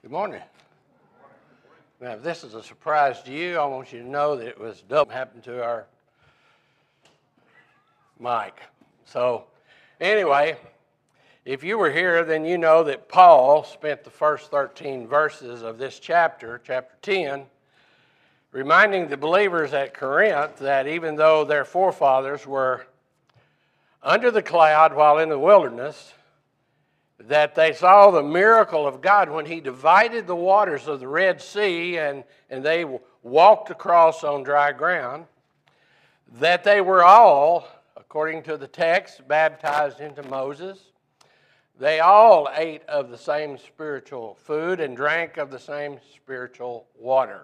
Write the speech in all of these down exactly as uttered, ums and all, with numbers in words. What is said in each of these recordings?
Good morning. Now, if this is a surprise to you, I want you to know that it was double happened to our mic. So, anyway, if you were here, then you know that Paul spent the first thirteen verses of this chapter, chapter ten, reminding the believers at Corinth that even though their forefathers were under the cloud while in the wilderness, that they saw the miracle of God when he divided the waters of the Red Sea and, and they walked across on dry ground, that they were all, according to the text, baptized into Moses. They all ate of the same spiritual food and drank of the same spiritual water.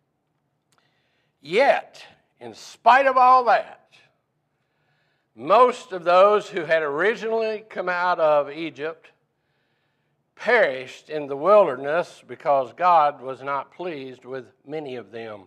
Yet, in spite of all that, most of those who had originally come out of Egypt perished in the wilderness because God was not pleased with many of them.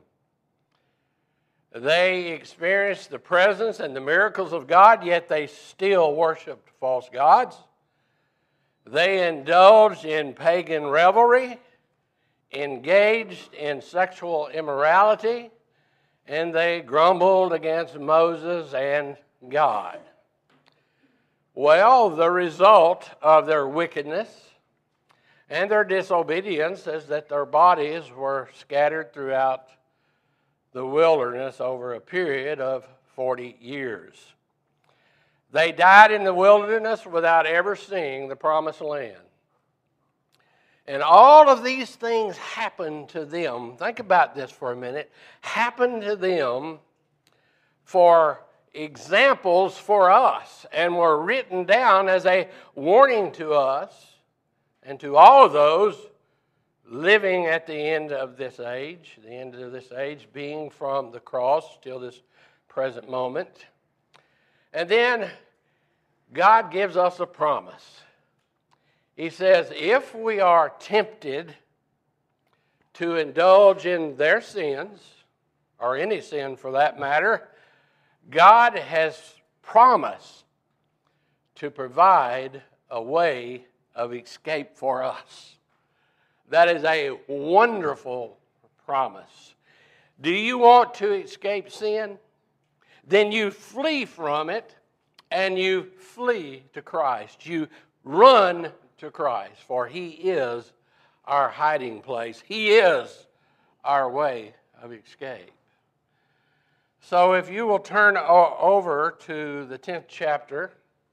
They experienced the presence and the miracles of God, yet they still worshiped false gods. They indulged in pagan revelry, engaged in sexual immorality, and they grumbled against Moses and God. Well, the result of their wickedness and their disobedience is that their bodies were scattered throughout the wilderness over a period of forty years. They died in the wilderness without ever seeing the promised land. And all of these things happened to them, think about this for a minute, happened to them for examples for us and were written down as a warning to us and to all of those living at the end of this age, the end of this age being from the cross till this present moment. And then God gives us a promise. He says, if we are tempted to indulge in their sins, or any sin for that matter, God has promised to provide a way of escape for us. That is a wonderful promise. Do you want to escape sin? Then you flee from it and you flee to Christ. You run to Christ, for he is our hiding place. He is our way of escape. So if you will turn over to the tenth chapter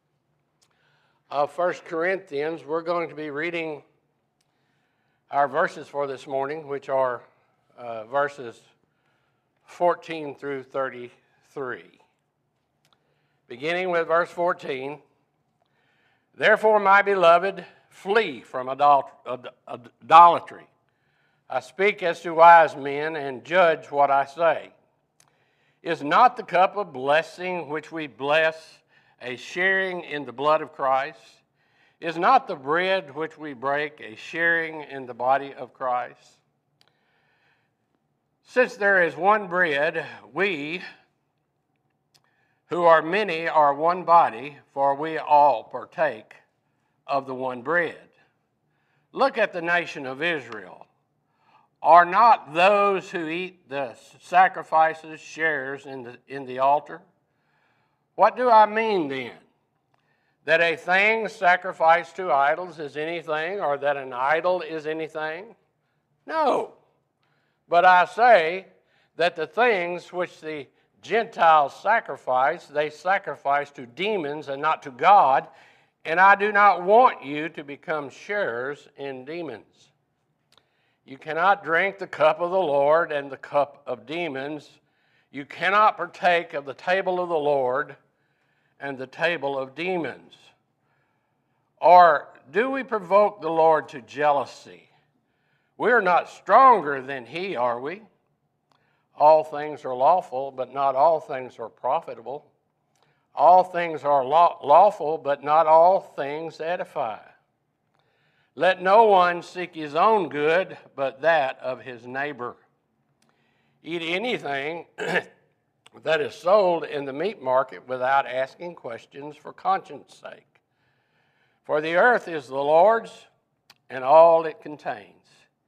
of First Corinthians, we're going to be reading our verses for this morning, which are uh, verses fourteen through thirty-three. Beginning with verse fourteen, therefore, my beloved, flee from idolatry. I speak as to wise men, and judge what I say. Is not the cup of blessing which we bless a sharing in the blood of Christ? Is not the bread which we break a sharing in the body of Christ? Since there is one bread, we who are many are one body, for we all partake of the one bread. Look at the nation of Israel. Are not those who eat the sacrifices shares in the, in the altar? What do I mean then? That a thing sacrificed to idols is anything, or that an idol is anything? No. But I say that the things which the Gentiles sacrifice, they sacrifice to demons and not to God, and I do not want you to become sharers in demons. You cannot drink the cup of the Lord and the cup of demons. You cannot partake of the table of the Lord and the table of demons. Or do we provoke the Lord to jealousy? We are not stronger than he, are we? All things are lawful, but not all things are profitable. All things are law- lawful, but not all things edify. Let no one seek his own good, but that of his neighbor. Eat anything that is sold in the meat market without asking questions for conscience sake. For the earth is the Lord's and all it contains.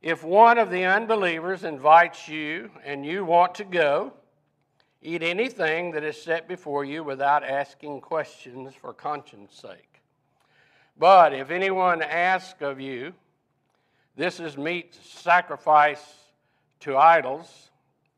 If one of the unbelievers invites you and you want to go, eat anything that is set before you without asking questions for conscience sake. But if anyone asks of you, this is meat sacrificed to idols,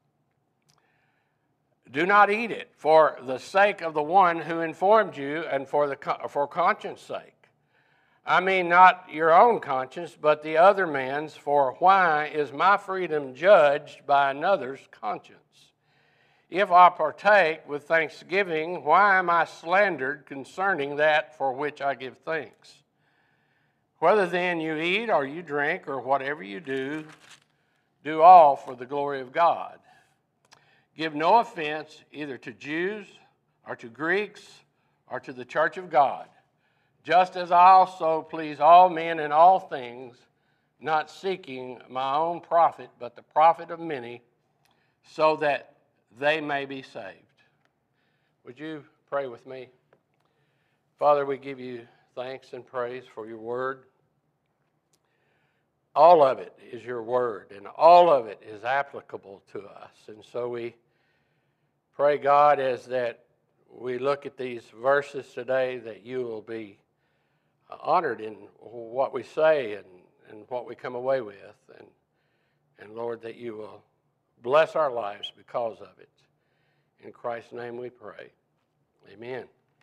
do not eat it for the sake of the one who informed you and for, the, for conscience sake. I mean not your own conscience, but the other man's, for why is my freedom judged by another's conscience? If I partake with thanksgiving, why am I slandered concerning that for which I give thanks? Whether then you eat or you drink or whatever you do, do all for the glory of God. Give no offense either to Jews or to Greeks or to the church of God, just as I also please all men in all things, not seeking my own profit, but the profit of many, so that they may be saved. Would you pray with me? Father, we give you thanks and praise for your word. All of it is your word, and all of it is applicable to us. And so we pray, God, as that we look at these verses today, that you will be honored in what we say and, and what we come away with. And, and Lord, that you will bless our lives because of it. In Christ's name we pray. Amen.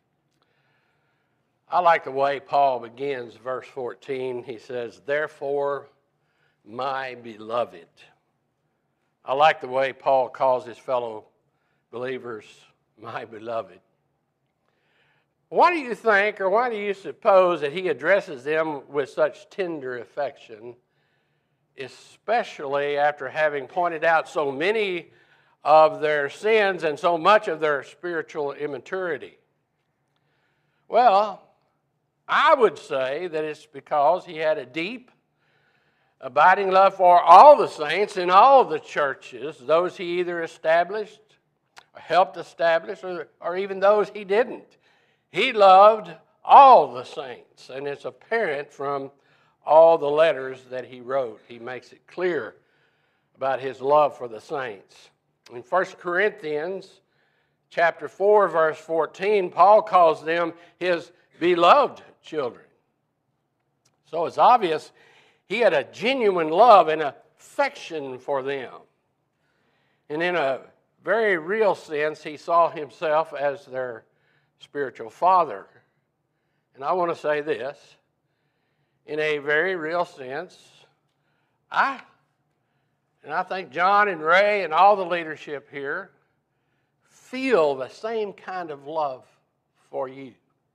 I like the way Paul begins verse fourteen. He says, therefore, my beloved. I like the way Paul calls his fellow believers, my beloved. Why do you think, or why do you suppose that he addresses them with such tender affection, especially after having pointed out so many of their sins and so much of their spiritual immaturity? Well, I would say that it's because he had a deep, abiding love for all the saints in all the churches, those he either established or helped establish, or, or even those he didn't. He loved all the saints, and it's apparent from all the letters that he wrote. He makes it clear about his love for the saints. In First Corinthians chapter four, verse fourteen, Paul calls them his beloved children. So it's obvious he had a genuine love and affection for them. And in a very real sense, he saw himself as their spiritual father. And I want to say this, in a very real sense, I, and I think John and Ray and all the leadership here feel the same kind of love for you.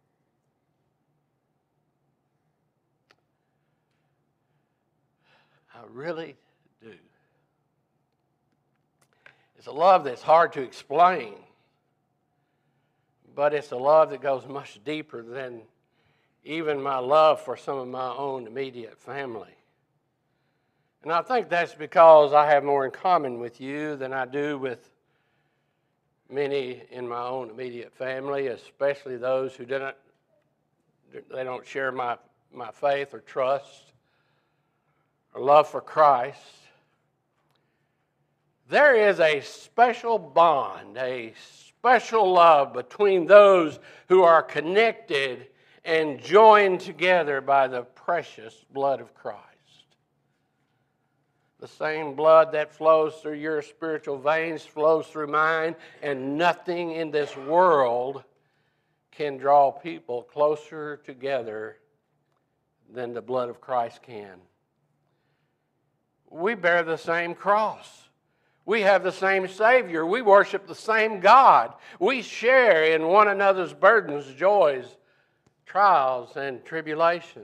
I really do. It's a love that's hard to explain, but it's a love that goes much deeper than even my love for some of my own immediate family. And I think that's because I have more in common with you than I do with many in my own immediate family, especially those who didn't, they don't share my, my faith or trust or love for Christ. There is a special bond, a special love between those who are connected and joined together by the precious blood of Christ. The same blood that flows through your spiritual veins flows through mine, and nothing in this world can draw people closer together than the blood of Christ can. We bear the same cross. We have the same Savior. We worship the same God. We share in one another's burdens, joys, trials, and tribulations.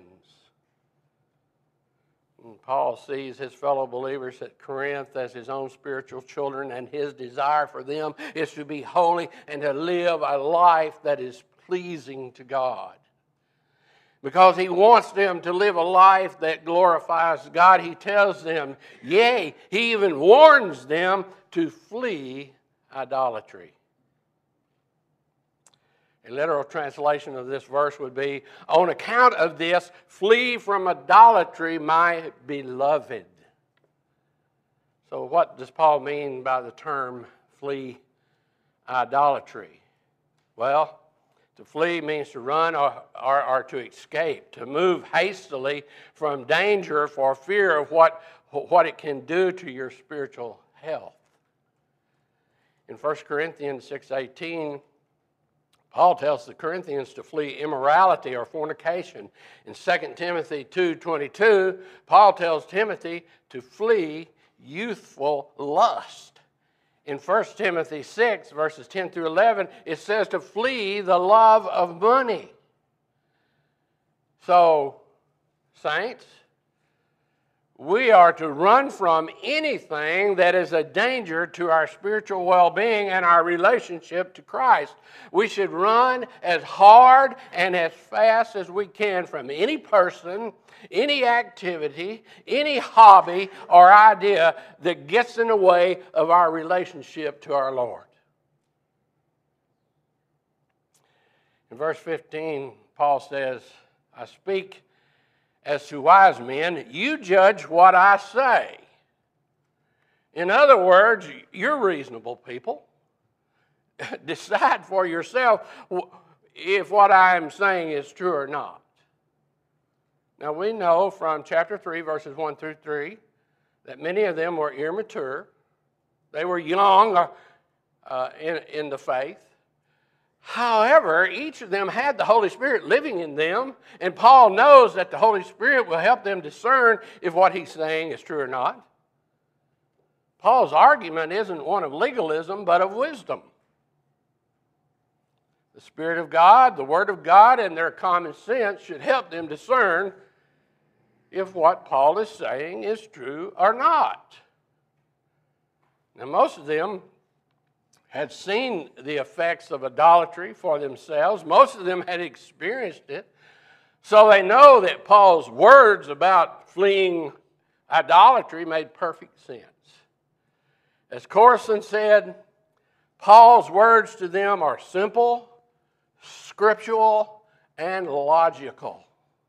And Paul sees his fellow believers at Corinth as his own spiritual children, and his desire for them is to be holy and to live a life that is pleasing to God. Because he wants them to live a life that glorifies God, he tells them, yea, he even warns them to flee idolatry. A literal translation of this verse would be, on account of this, flee from idolatry, my beloved. So what does Paul mean by the term flee idolatry? Well, to flee means to run or, or, or to escape, to move hastily from danger for fear of what, what it can do to your spiritual health. In First Corinthians six eighteen, Paul tells the Corinthians to flee immorality or fornication. In Second Timothy two twenty-two, Paul tells Timothy to flee youthful lust. In First Timothy six, verses ten through eleven, it says to flee the love of money. So, saints, we are to run from anything that is a danger to our spiritual well-being and our relationship to Christ. We should run as hard and as fast as we can from any person, any activity, any hobby or idea that gets in the way of our relationship to our Lord. In verse fifteen, Paul says, I speak as to wise men, you judge what I say. In other words, you're reasonable people. Decide for yourself if what I am saying is true or not. Now we know from chapter three, verses one through three, that many of them were immature. They were young uh, in, in the faith. However, each of them had the Holy Spirit living in them, and Paul knows that the Holy Spirit will help them discern if what he's saying is true or not. Paul's argument isn't one of legalism, but of wisdom. The Spirit of God, the Word of God, and their common sense should help them discern if what Paul is saying is true or not. Now, most of them had seen the effects of idolatry for themselves. Most of them had experienced it. So they know that Paul's words about fleeing idolatry made perfect sense. As Corson said, Paul's words to them are simple, scriptural, and logical.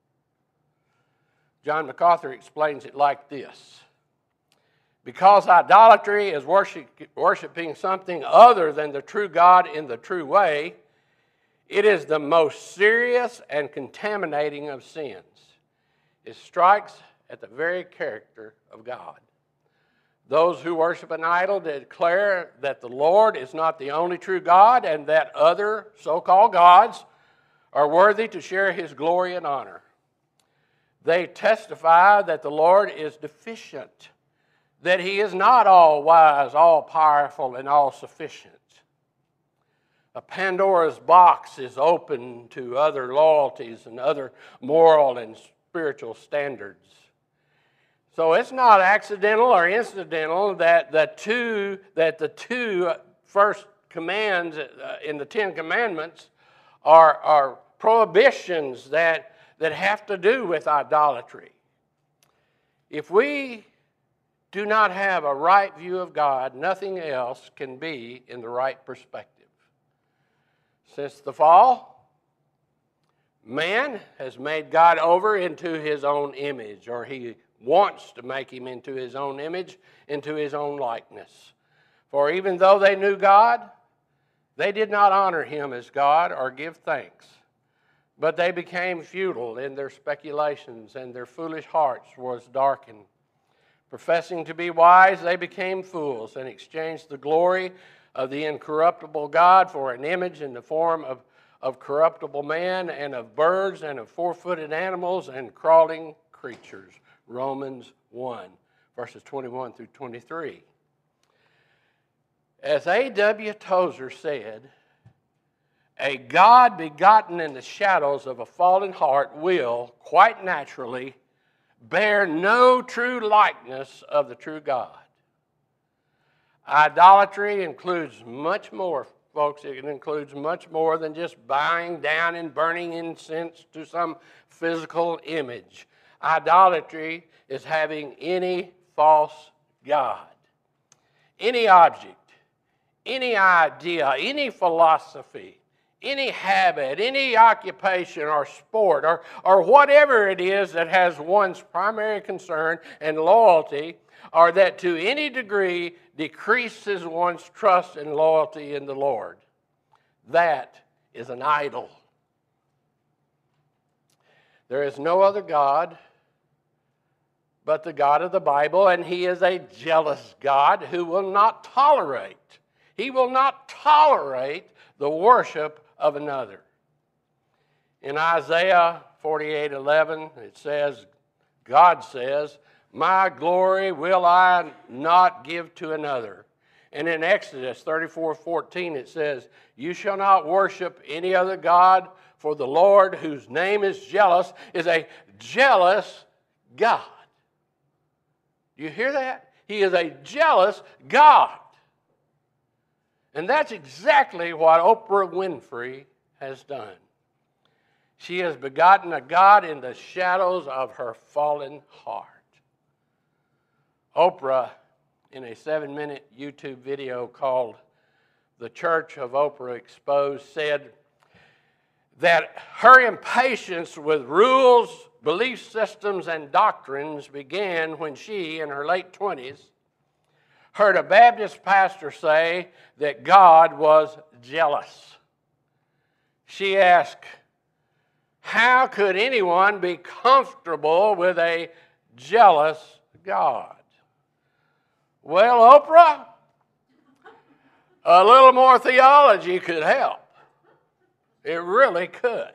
John MacArthur explains it like this. Because idolatry is worship, worshiping something other than the true God in the true way, it is the most serious and contaminating of sins. It strikes at the very character of God. Those who worship an idol declare that the Lord is not the only true God and that other so-called gods are worthy to share His glory and honor. They testify that the Lord is deficient, that He is not all-wise, all-powerful, and all-sufficient. A Pandora's box is open to other loyalties and other moral and spiritual standards. So it's not accidental or incidental that the two, that the two first commands in the Ten Commandments are, are prohibitions that, that have to do with idolatry. If we do not have a right view of God, nothing else can be in the right perspective. Since the fall, man has made God over into his own image, or he wants to make him into his own image, into his own likeness. For even though they knew God, they did not honor Him as God or give thanks. But they became futile in their speculations, and their foolish hearts was darkened. Professing to be wise, they became fools and exchanged the glory of the incorruptible God for an image in the form of, of corruptible man and of birds and of four-footed animals and crawling creatures. Romans one, verses twenty-one through twenty-three. As A W Tozer said, a God begotten in the shadows of a fallen heart will, quite naturally, bear no true likeness of the true God. Idolatry includes much more, folks. It includes much more than just bowing down and burning incense to some physical image. Idolatry is having any false god, any object, any idea, any philosophy, any habit, any occupation or sport, or, or whatever it is that has one's primary concern and loyalty, or that to any degree decreases one's trust and loyalty in the Lord. That is an idol. There is no other God but the God of the Bible, and He is a jealous God who will not tolerate. He will not tolerate the worship of another. In Isaiah forty-eight eleven, it says, God says, my glory will I not give to another. And in Exodus thirty-four fourteen, it says, you shall not worship any other God, for the Lord, whose name is jealous, is a jealous God. Do you hear that? He is a jealous God. And that's exactly what Oprah Winfrey has done. She has begotten a God in the shadows of her fallen heart. Oprah, in a seven-minute YouTube video called The Church of Oprah Exposed, said that her impatience with rules, belief systems, and doctrines began when she, in her late twenties, heard a Baptist pastor say that God was jealous. She asked, how could anyone be comfortable with a jealous God? Well, Oprah, a little more theology could help. It really could.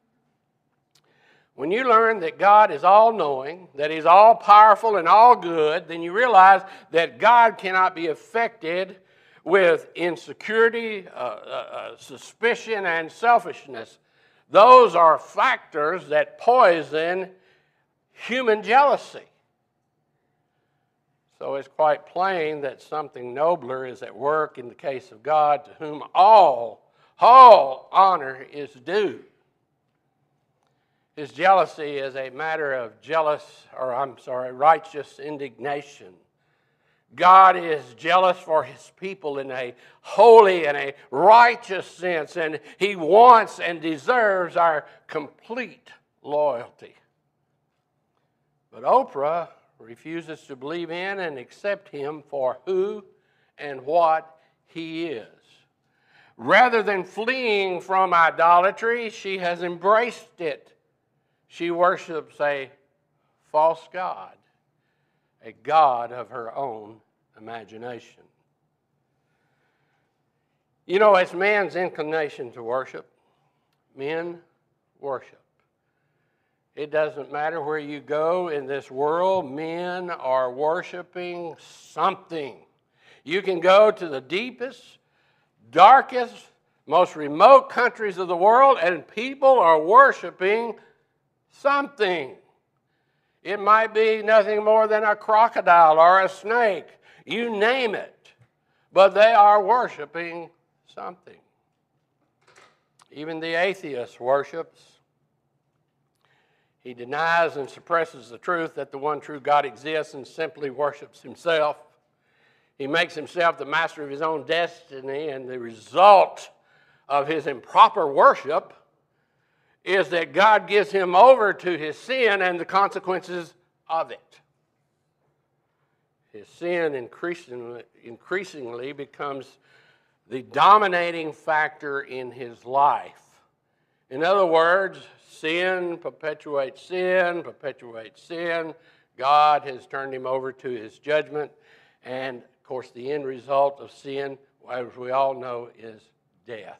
When you learn that God is all-knowing, that He's all-powerful and all-good, then you realize that God cannot be affected with insecurity, uh, uh, suspicion, and selfishness. Those are factors that poison human jealousy. So it's quite plain that something nobler is at work in the case of God, to whom all, all honor is due. His jealousy is a matter of jealous, or I'm sorry, righteous indignation. God is jealous for His people in a holy and a righteous sense, and He wants and deserves our complete loyalty. But Oprah refuses to believe in and accept Him for who and what He is. Rather than fleeing from idolatry, she has embraced it. She worships a false god, a god of her own imagination. You know, it's man's inclination to worship. Men worship. It doesn't matter where you go in this world, men are worshiping something. You can go to the deepest, darkest, most remote countries of the world, and people are worshiping something. It might be nothing more than a crocodile or a snake. You name it. But they are worshiping something. Even the atheist worships. He denies and suppresses the truth that the one true God exists and simply worships himself. He makes himself the master of his own destiny, and the result of his improper worship is that God gives him over to his sin and the consequences of it. His sin increasingly, increasingly becomes the dominating factor in his life. In other words, sin perpetuates sin, perpetuates sin. God has turned him over to his judgment. And, of course, the end result of sin, as we all know, is death.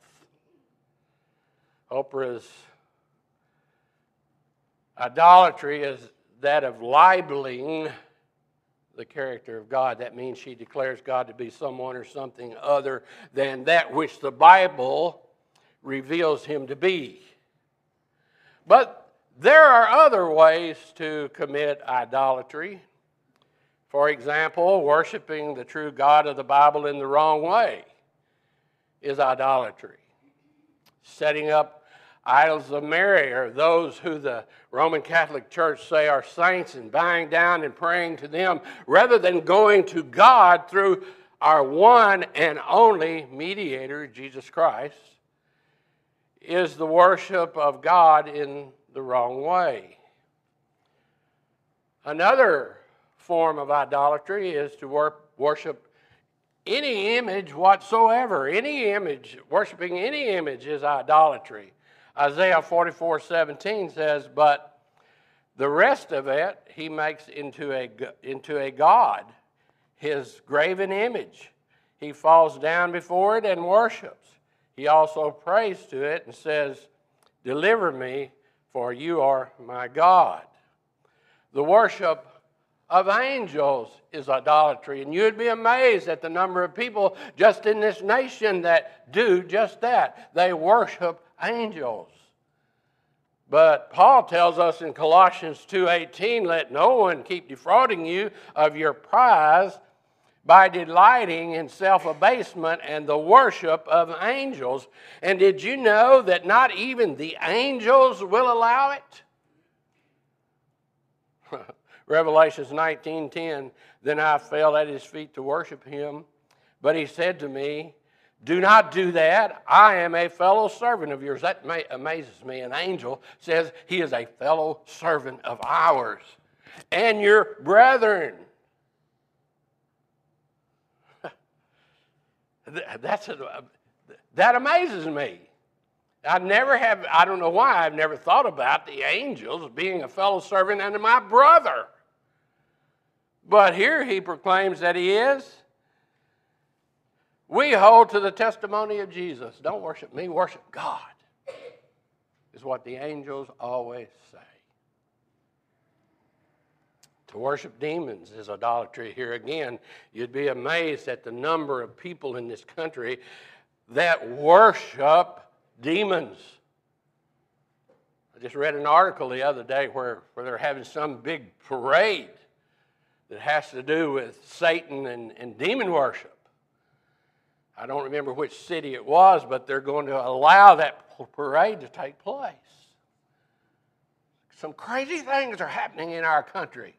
Oprah's idolatry is that of libeling the character of God. That means she declares God to be someone or something other than that which the Bible reveals him to be. But there are other ways to commit idolatry. For example, worshiping the true God of the Bible in the wrong way is idolatry. Setting up idols of Mary, or those who the Roman Catholic Church say are saints, and bowing down and praying to them, rather than going to God through our one and only mediator, Jesus Christ, is the worship of God in the wrong way. Another form of idolatry is to wor- worship any image whatsoever. Any image, worshiping any image is idolatry. Isaiah forty-four seventeen says, but the rest of it he makes into a, into a god, his graven image. He falls down before it and worships. He also prays to it and says, deliver me, for you are my God. The worship of angels is idolatry, and you'd be amazed at the number of people just in this nation that do just that. They worship angels. But Paul tells us in Colossians two eighteen, let no one keep defrauding you of your prize by delighting in self-abasement and the worship of angels. And did you know that not even the angels will allow it? Revelations nineteen ten, then I fell at his feet to worship him, but he said to me, do not do that. I am a fellow servant of yours. That amazes me. An angel says he is a fellow servant of ours and your brethren. That's a, that amazes me. I never have, I don't know why, I've never thought about the angels being a fellow servant unto my brother. But here he proclaims that he is. We hold to the testimony of Jesus. Don't worship me, worship God, is what the angels always say. To worship demons is idolatry. Here again, you'd be amazed at the number of people in this country that worship demons. I just read an article the other day where, where they're having some big parade that has to do with Satan and, and demon worship. I don't remember which city it was, but they're going to allow that parade to take place. Some crazy things are happening in our country.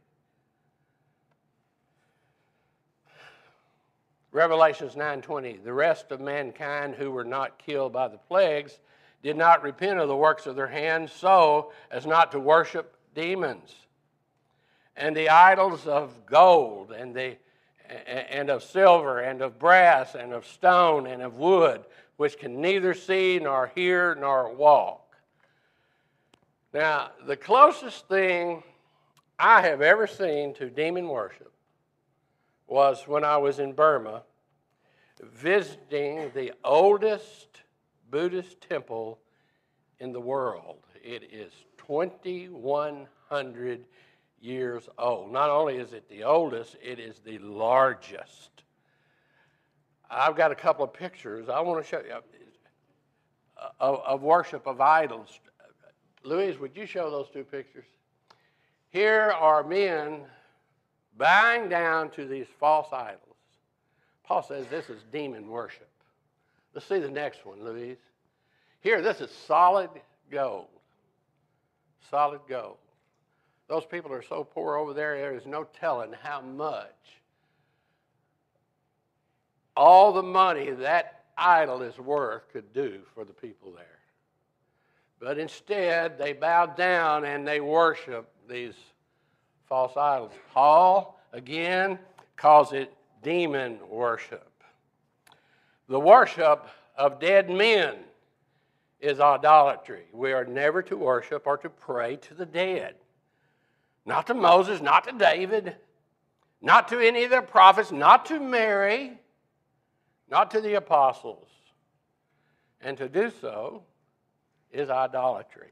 Revelations nine twenty, the rest of mankind who were not killed by the plagues did not repent of the works of their hands so as not to worship demons and the idols of gold and the and of silver and of brass and of stone and of wood, which can neither see nor hear nor walk. Now, the closest thing I have ever seen to demon worship was when I was in Burma visiting the oldest Buddhist temple in the world. It is twenty-one hundred years old. Not only is it the oldest, it is the largest. I've got a couple of pictures I want to show you of, of worship of idols. Louise, would you show those two pictures? Here are men bowing down to these false idols. Paul says this is demon worship. Let's see the next one, Louise. Here, this is solid gold. Solid gold. Those people are so poor over there, there is no telling how much all the money that idol is worth could do for the people there. But instead, they bow down and they worship these false idols. Paul, again, calls it demon worship. The worship of dead men is idolatry. We are never to worship or to pray to the dead. Not to Moses, not to David, not to any of the prophets, not to Mary, not to the apostles. And to do so is idolatry.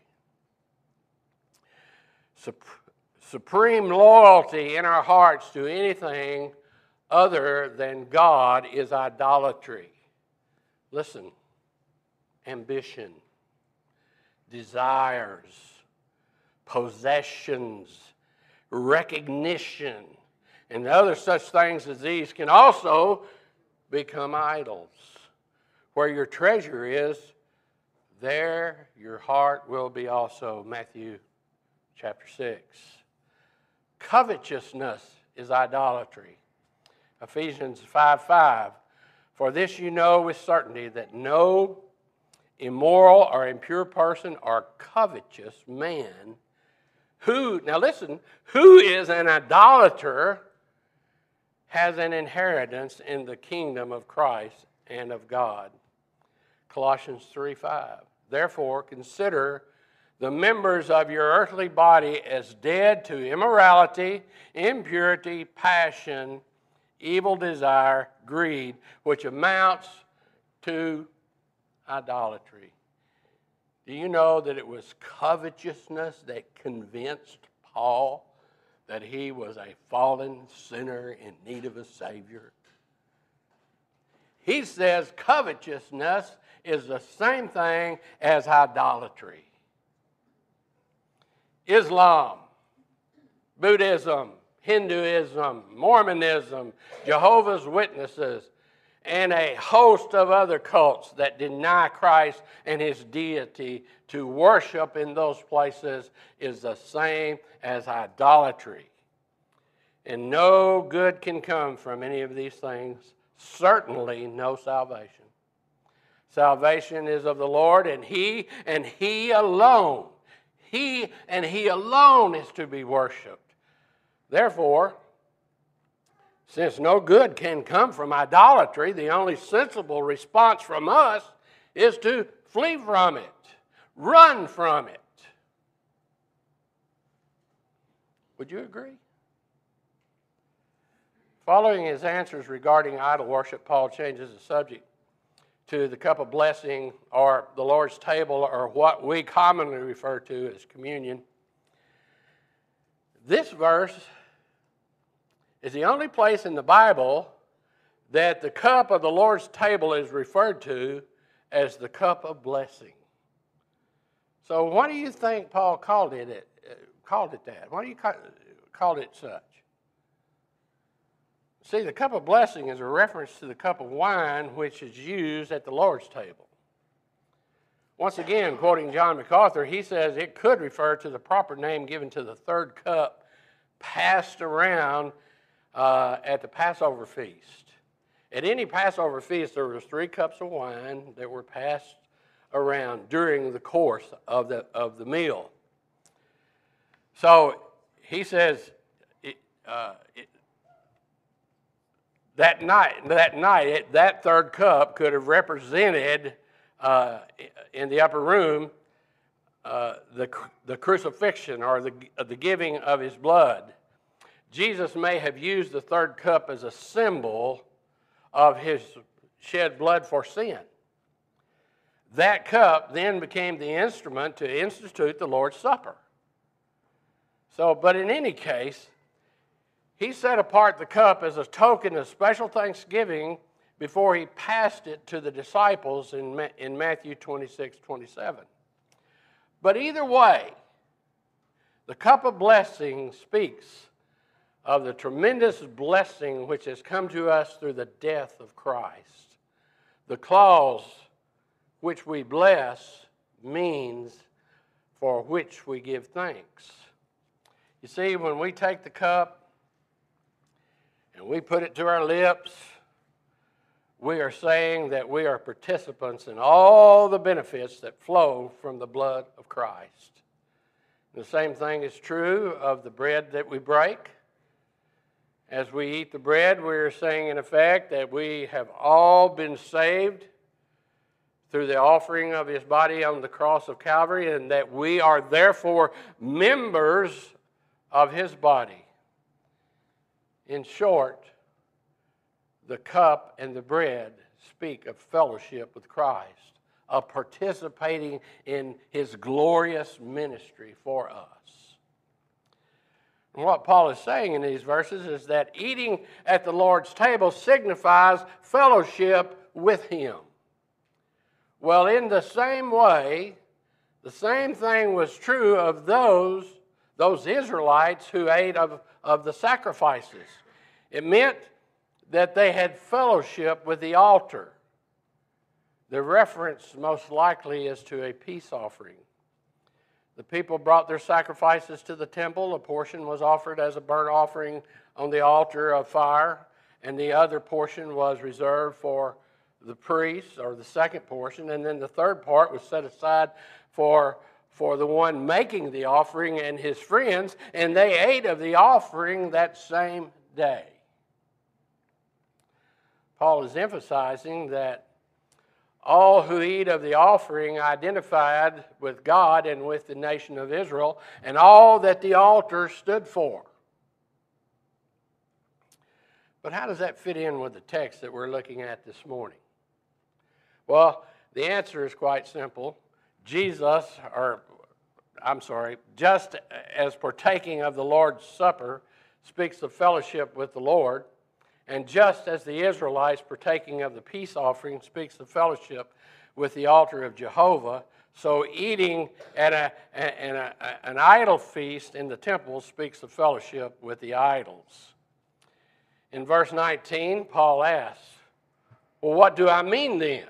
Sup- supreme loyalty in our hearts to anything other than God is idolatry. Listen, ambition, desires, possessions, recognition, and other such things as these can also become idols. Where your treasure is, there your heart will be also. Matthew chapter six. Covetousness is idolatry. Ephesians five five. For this you know with certainty that no immoral or impure person or covetous man, who, now listen, who is an idolater, has an inheritance in the kingdom of Christ and of God. Colossians three five. Therefore, consider the members of your earthly body as dead to immorality, impurity, passion, evil desire, greed, which amounts to idolatry. Do you know that it was covetousness that convinced Paul that he was a fallen sinner in need of a Savior? He says covetousness is the same thing as idolatry. Islam, Buddhism, Hinduism, Mormonism, Jehovah's Witnesses, and a host of other cults that deny Christ and his deity to worship in those places is the same as idolatry. And no good can come from any of these things, certainly no salvation. Salvation is of the Lord, and he and he alone, he and he alone is to be worshiped. Therefore, since no good can come from idolatry, the only sensible response from us is to flee from it, run from it. Would you agree? Following his answers regarding idol worship, Paul changes the subject to the cup of blessing, or the Lord's table, or what we commonly refer to as communion. This verse is the only place in the Bible that the cup of the Lord's table is referred to as the cup of blessing. So why do you think Paul called it, uh, called it that? Why do you call, called it such? See, the cup of blessing is a reference to the cup of wine which is used at the Lord's table. Once again, quoting John MacArthur, he says it could refer to the proper name given to the third cup passed around uh, at the Passover feast. At any Passover feast, there was three cups of wine that were passed around during the course of the, of the meal. So he says, it, uh, it, That night, that night, that third cup could have represented uh, in the upper room uh, the, the crucifixion or the, the giving of his blood. Jesus may have used the third cup as a symbol of his shed blood for sin. That cup then became the instrument to institute the Lord's Supper. So, but in any case, he set apart the cup as a token of special thanksgiving before he passed it to the disciples in, in Matthew twenty-six twenty-seven. But either way, the cup of blessing speaks of the tremendous blessing which has come to us through the death of Christ. The clause which we bless means for which we give thanks. You see, when we take the cup and we put it to our lips, we are saying that we are participants in all the benefits that flow from the blood of Christ. The same thing is true of the bread that we break. As we eat the bread, we are saying in effect that we have all been saved through the offering of his body on the cross of Calvary, and that we are therefore members of his body. In short, the cup and the bread speak of fellowship with Christ, of participating in his glorious ministry for us. And what Paul is saying in these verses is that eating at the Lord's table signifies fellowship with him. Well, in the same way, the same thing was true of those, those Israelites who ate of, of the sacrifices. It meant that they had fellowship with the altar. The reference most likely is to a peace offering. The people brought their sacrifices to the temple. A portion was offered as a burnt offering on the altar of fire, and the other portion was reserved for the priests, or the second portion, and then the third part was set aside for, for the one making the offering and his friends, and they ate of the offering that same day. Paul is emphasizing that all who eat of the offering identified with God and with the nation of Israel, and all that the altar stood for. But how does that fit in with the text that we're looking at this morning? Well, the answer is quite simple. Jesus, or I'm sorry, just as partaking of the Lord's Supper speaks of fellowship with the Lord, and just as the Israelites partaking of the peace offering speaks of fellowship with the altar of Jehovah, so eating at a, a, a, an idol feast in the temple speaks of fellowship with the idols. In verse nineteen, Paul asks, well, what do I mean then?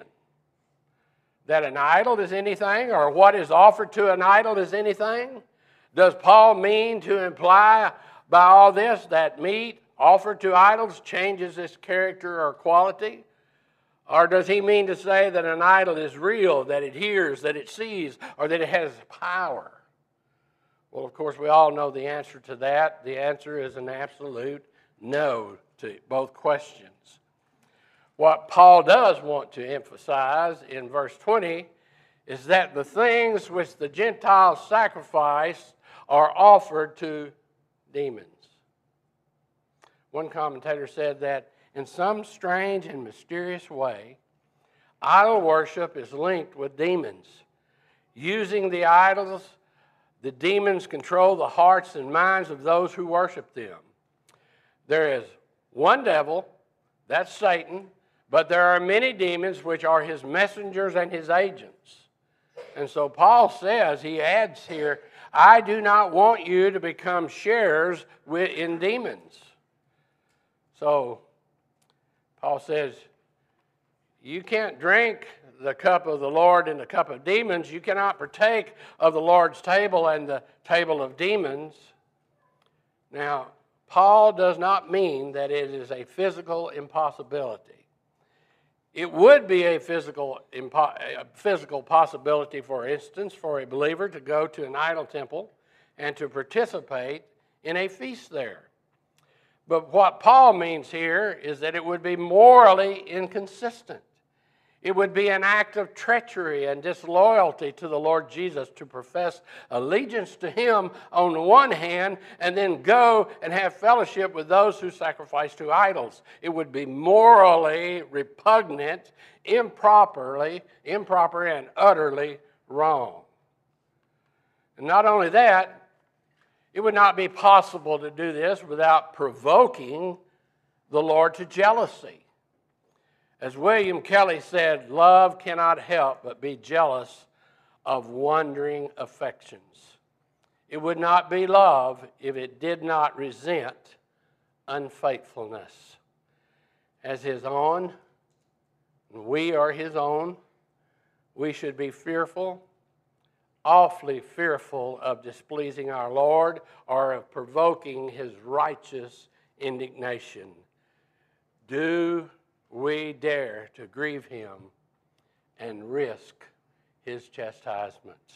That an idol is anything, or what is offered to an idol is anything? Does Paul mean to imply by all this that meat offered to idols changes its character or quality? Or does he mean to say that an idol is real, that it hears, that it sees, or that it has power? Well, of course, we all know the answer to that. The answer is an absolute no to both questions. What Paul does want to emphasize in verse twenty is that the things which the Gentiles sacrifice are offered to demons. One commentator said that in some strange and mysterious way, idol worship is linked with demons. Using the idols, the demons control the hearts and minds of those who worship them. There is one devil, that's Satan, but there are many demons which are his messengers and his agents. And so Paul says, he adds here, I do not want you to become sharers in demons. So Paul says, you can't drink the cup of the Lord and the cup of demons. You cannot partake of the Lord's table and the table of demons. Now, Paul does not mean that it is a physical impossibility. It would be a physical, impo- a physical possibility, for instance, for a believer to go to an idol temple and to participate in a feast there. But what Paul means here is that it would be morally inconsistent. It would be an act of treachery and disloyalty to the Lord Jesus to profess allegiance to him on the one hand and then go and have fellowship with those who sacrifice to idols. It would be morally repugnant, improperly, improper and utterly wrong. And not only that, it would not be possible to do this without provoking the Lord to jealousy. As William Kelly said, love cannot help but be jealous of wandering affections. It would not be love if it did not resent unfaithfulness. As his own, and we are his own, we should be fearful, awfully fearful of displeasing our Lord or of provoking his righteous indignation. Do we dare to grieve him and risk his chastisements?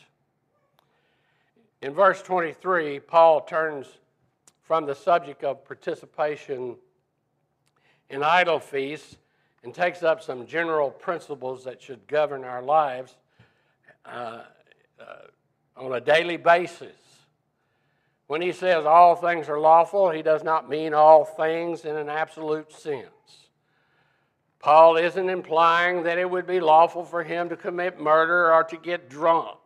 In verse twenty-three, Paul turns from the subject of participation in idol feasts and takes up some general principles that should govern our lives uh, uh, on a daily basis. When he says all things are lawful, he does not mean all things in an absolute sense. Paul isn't implying that it would be lawful for him to commit murder or to get drunk.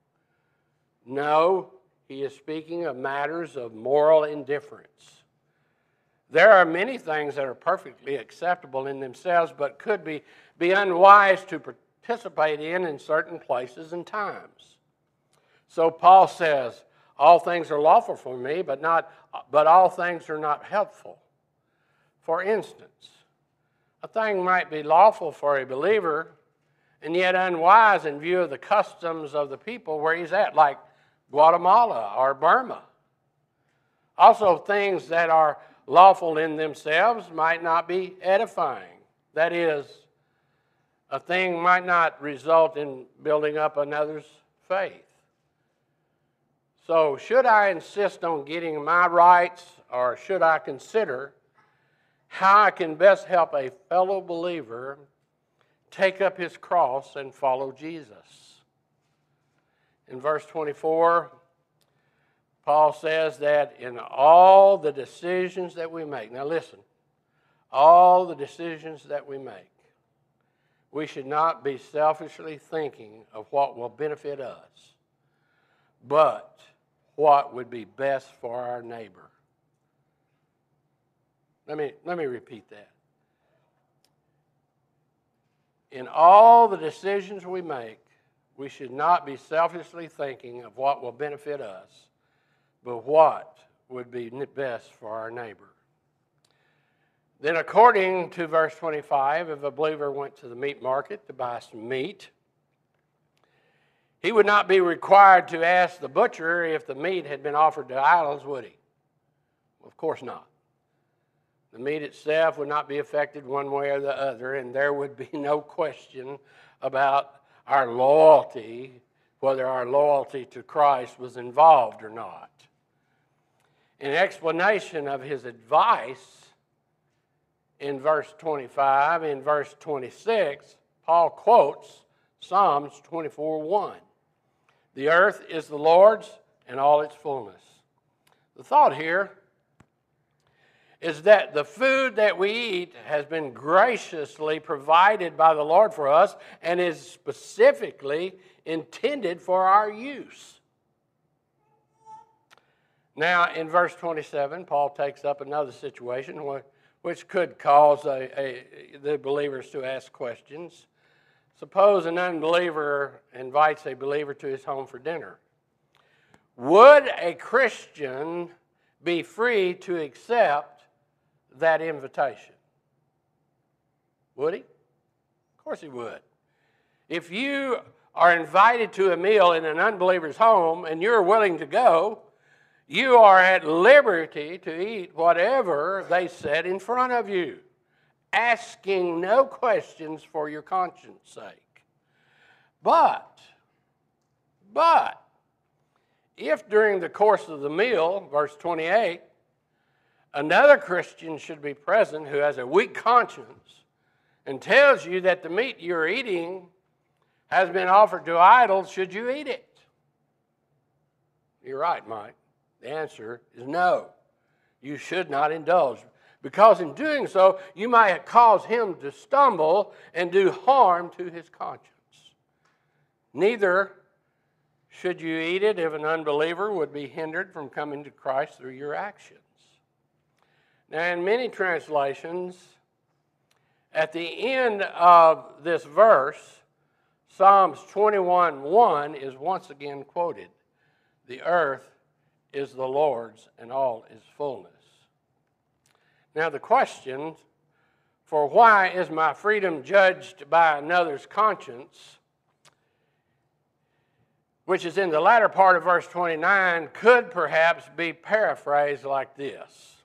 No, he is speaking of matters of moral indifference. There are many things that are perfectly acceptable in themselves, but could be, be unwise to participate in in certain places and times. So Paul says, all things are lawful for me, but not, but all things are not helpful. For instance, a thing might be lawful for a believer and yet unwise in view of the customs of the people where he's at, like Guatemala or Burma. Also, things that are lawful in themselves might not be edifying. That is, a thing might not result in building up another's faith. So should I insist on getting my rights, or should I consider how I can best help a fellow believer take up his cross and follow Jesus? In verse twenty-four, Paul says that in all the decisions that we make, now listen, all the decisions that we make, we should not be selfishly thinking of what will benefit us, but what would be best for our neighbor. Let me, let me repeat that. In all the decisions we make, we should not be selfishly thinking of what will benefit us, but what would be best for our neighbor. Then according to verse twenty-five, if a believer went to the meat market to buy some meat, he would not be required to ask the butcher if the meat had been offered to idols, would he? Of course not. The meat itself would not be affected one way or the other, and there would be no question about our loyalty, whether our loyalty to Christ was involved or not. In explanation of his advice, in verse twenty-five, in verse twenty-six, Paul quotes Psalms twenty-four one. The earth is the Lord's and all its fullness. The thought here is that the food that we eat has been graciously provided by the Lord for us and is specifically intended for our use. Now, in verse twenty-seven, Paul takes up another situation which could cause a, a, the believers to ask questions. Suppose an unbeliever invites a believer to his home for dinner. Would a Christian be free to accept that invitation? Would he? Of course he would. If you are invited to a meal in an unbeliever's home and you're willing to go, you are at liberty to eat whatever they set in front of you, asking no questions for your conscience sake. But, but, if during the course of the meal, verse twenty-eight, another Christian should be present who has a weak conscience and tells you that the meat you're eating has been offered to idols, should you eat it? You're right, Mike. The answer is no. You should not indulge, because in doing so, you might cause him to stumble and do harm to his conscience. Neither should you eat it if an unbeliever would be hindered from coming to Christ through your actions. Now, in many translations, at the end of this verse, Psalms twenty-one one is once again quoted. The earth is the Lord's and all its fullness. Now the question, for why is my freedom judged by another's conscience, which is in the latter part of verse twenty-nine, could perhaps be paraphrased like this.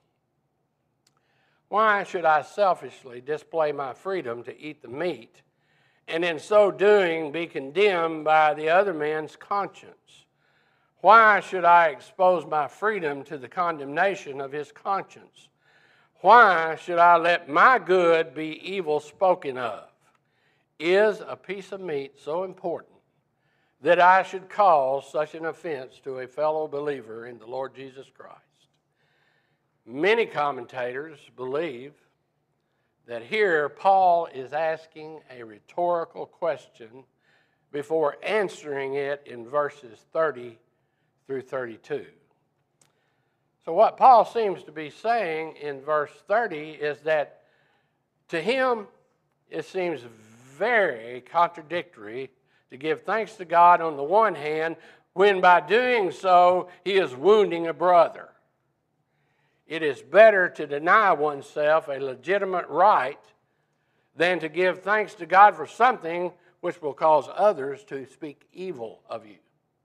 Why should I selfishly display my freedom to eat the meat, and in so doing be condemned by the other man's conscience? Why should I expose my freedom to the condemnation of his conscience? Why should I let my good be evil spoken of? Is a piece of meat so important that I should cause such an offense to a fellow believer in the Lord Jesus Christ? Many commentators believe that here Paul is asking a rhetorical question before answering it in verses thirty through thirty-two. So what Paul seems to be saying in verse thirty is that to him it seems very contradictory to give thanks to God on the one hand, when by doing so he is wounding a brother. It is better to deny oneself a legitimate right than to give thanks to God for something which will cause others to speak evil of you.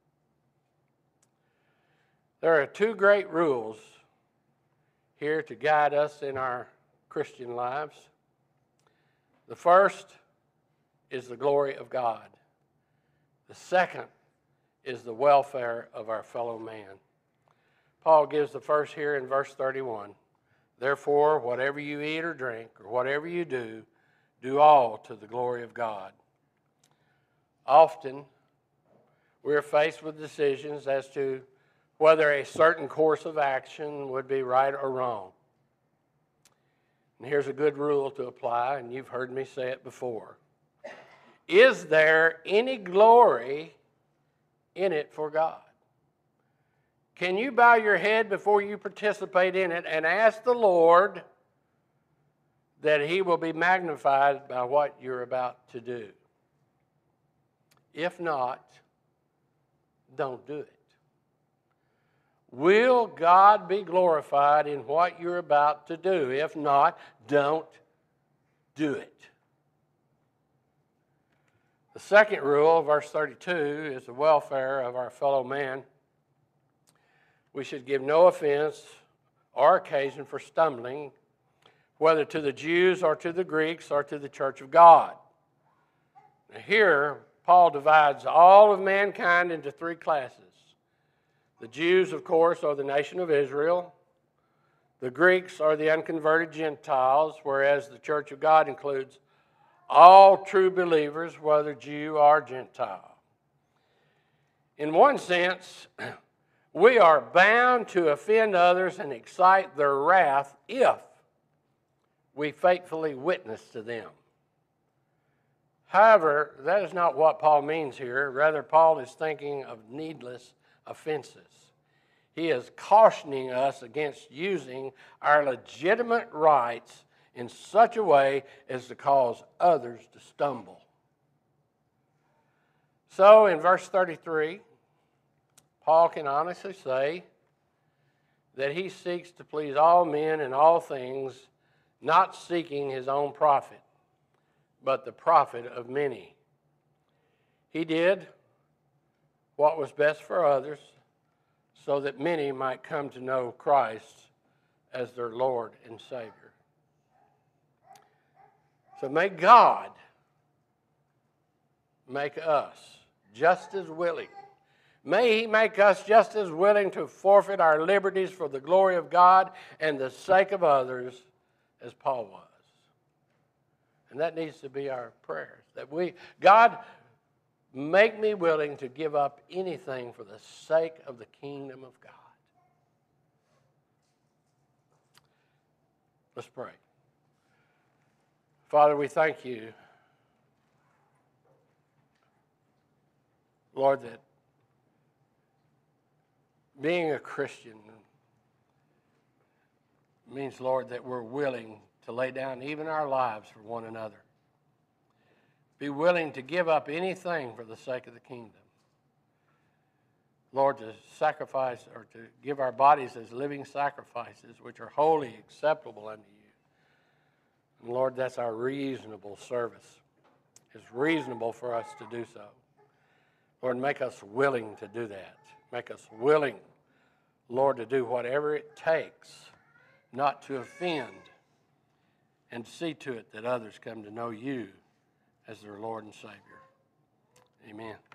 There are two great rules here to guide us in our Christian lives. The first is the glory of God. The second is the welfare of our fellow man. Paul gives the first here in verse thirty-one. Therefore, whatever you eat or drink, or whatever you do, do all to the glory of God. Often, we are faced with decisions as to whether a certain course of action would be right or wrong. And here's a good rule to apply, and you've heard me say it before. Is there any glory in it for God? Can you bow your head before you participate in it and ask the Lord that He will be magnified by what you're about to do? If not, don't do it. Will God be glorified in what you're about to do? If not, don't do it. The second rule, verse thirty-two, is the welfare of our fellow man. We should give no offense or occasion for stumbling, whether to the Jews or to the Greeks or to the church of God. Now here, Paul divides all of mankind into three classes. The Jews, of course, are the nation of Israel. The Greeks are the unconverted Gentiles, whereas the church of God includes all true believers, whether Jew or Gentile. In one sense, we are bound to offend others and excite their wrath if we faithfully witness to them. However, that is not what Paul means here. Rather, Paul is thinking of needless offenses. He is cautioning us against using our legitimate rights in such a way as to cause others to stumble. So, in verse thirty-three, Paul can honestly say that he seeks to please all men in all things, not seeking his own profit, but the profit of many. He did what was best for others so that many might come to know Christ as their Lord and Savior. So may God make us just as willing. May He make us just as willing to forfeit our liberties for the glory of God and the sake of others as Paul was. And that needs to be our prayers. That we, God, make me willing to give up anything for the sake of the kingdom of God. Let's pray. Father, we thank You, Lord, that being a Christian means, Lord, that we're willing to lay down even our lives for one another. Be willing to give up anything for the sake of the kingdom. Lord, to sacrifice or to give our bodies as living sacrifices, which are wholly acceptable unto You. And Lord, that's our reasonable service. It's reasonable for us to do so. Lord, make us willing to do that. Make us willing, Lord, to do whatever it takes not to offend, and see to it that others come to know You as their Lord and Savior. Amen.